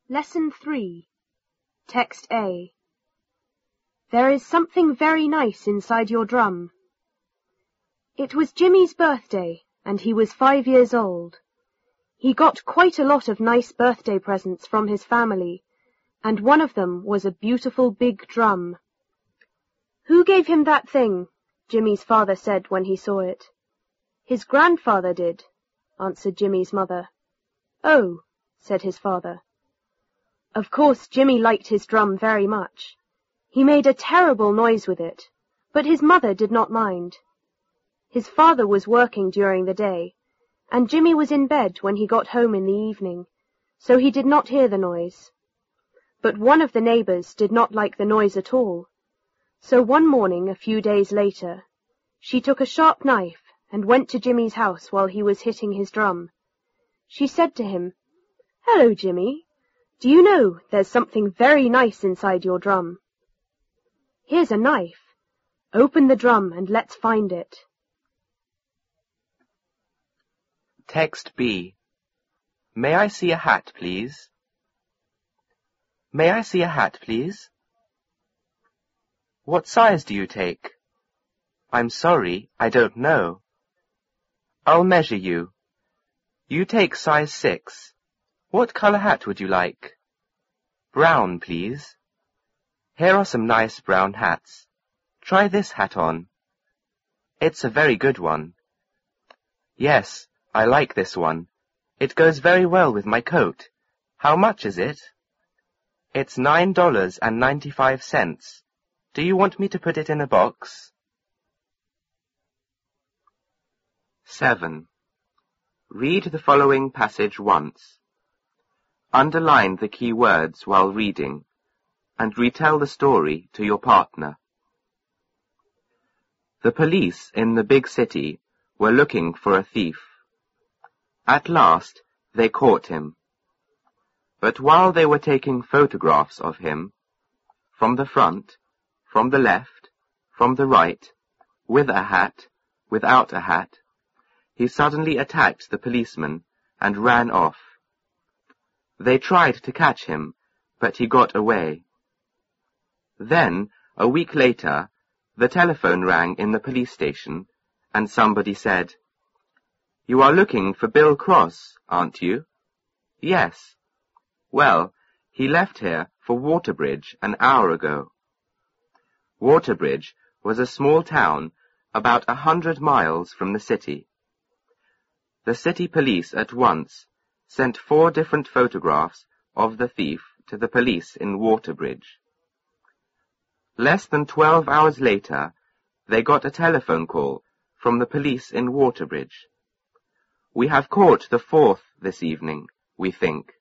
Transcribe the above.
Lesson 3. Text A. There is something very nice inside your drum. It was Jimmy's birthday, and he was 5 years old. He got quite a lot of nice birthday presents from his family, and one of them was a beautiful big drum. Who gave him that thing? Jimmy's father said when he saw it. His grandfather did, answered Jimmy's mother. Oh, said his father. Of course, Jimmy liked his drum very much. He made a terrible noise with it, but his mother did not mind. His father was working during the day, and Jimmy was in bed when he got home in the evening, so he did not hear the noise. But one of the neighbors did not like the noise at all, so one morning a few days later, she took a sharp knife and went to Jimmy's house while he was hitting his drum. She said to him, "Hello, Jimmy. Do you know there's something very nice inside your drum? Here's a knife. Open the drum and let's find it." Text B. May I see a hat, please? May I see a hat, please? What size do you take? I'm sorry, I don't know. I'll measure you. You take size 6. What color hat would you like? Brown, please. Here are some nice brown hats. Try this hat on. It's a very good one. Yes, I like this one. It goes very well with my coat. How much is it? It's $9.95. Do you want me to put it in a box? 7. Read the following passage once. Underline the key words while reading, and retell the story to your partner. The police in the big city were looking for a thief. At last, they caught him. But while they were taking photographs of him, from the front, from the left, from the right, with a hat, without a hat, he suddenly attacked the policeman and ran off. They tried to catch him, but he got away. Then, a week later, the telephone rang in the police station, and somebody said, "You are looking for Bill Cross, aren't you?" "Yes." "Well, he left here for Waterbridge an hour ago." Waterbridge was a small town about 100 miles from the city. The city police at once sent 4 different photographs of the thief to the police in Waterbridge. Less than 12 hours later, they got a telephone call from the police in Waterbridge. "We have caught the 4th this evening, we think."